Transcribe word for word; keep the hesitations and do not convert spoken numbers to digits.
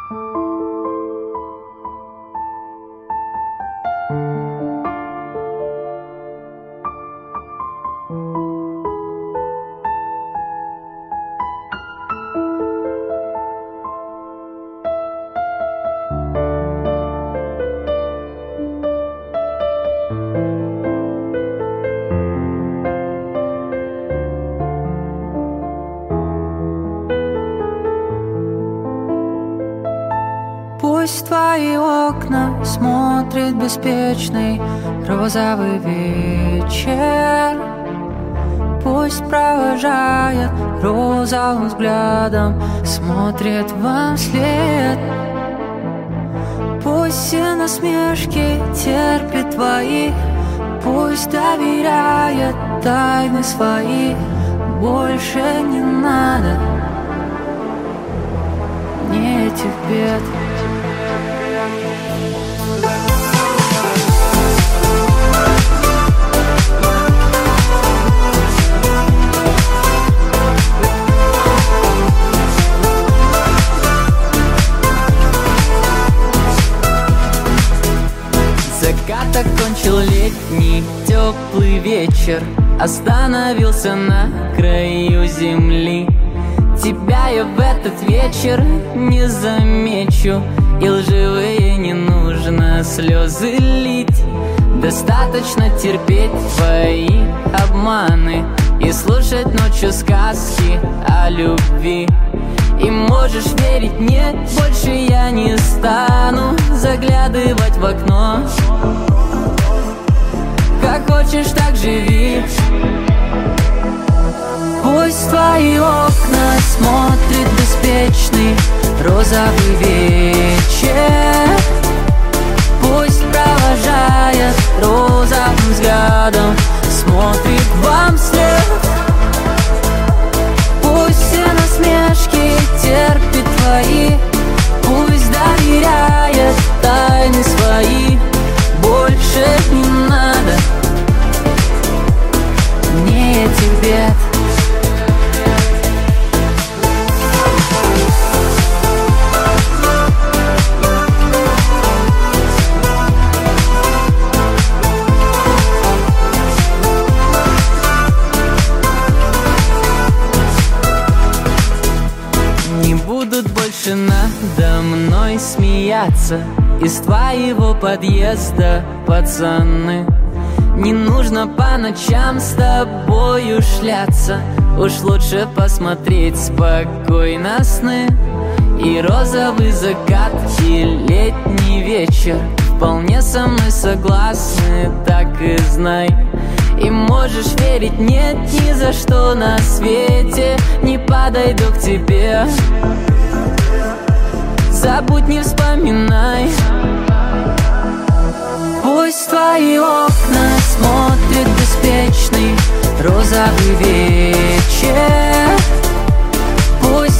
Пусть в твои окна смотрит беспечный розовый вечер. Пусть провожает розовым взглядом, смотрит вам вслед. Пусть все насмешки терпит твои, пусть доверяет тайны свои. Больше не надо ни этих бед. Закат окончил летний теплый вечер, остановился на краю земли. Тебя я в этот вечер не замечу, и лживые не нужно слезы лить. Достаточно терпеть твои обманы и слушать ночью сказки о любви. И можешь верить, нет, больше я не стану заглядывать в окно. Как хочешь, так живи. Пусть в твои окна смотрит беспечный розовый вечер. Пусть провожает розовым взглядом, смотрит вам вслед. Пусть все насмешки терпит твои, пусть доверяет тайны свои. Больше не надо ни этих бед. Больше надо мной смеяться из твоего подъезда, пацаны. Не нужно по ночам с тобою шляться, уж лучше посмотреть спокойно сны. И розовый закат, и летний вечер вполне со мной согласны, так и знай. И можешь верить, нет, ни за что на свете не подойду к тебе. Забудь, не вспоминай. Пусть в твои окна смотрит беспечный розовый вечер. Пусть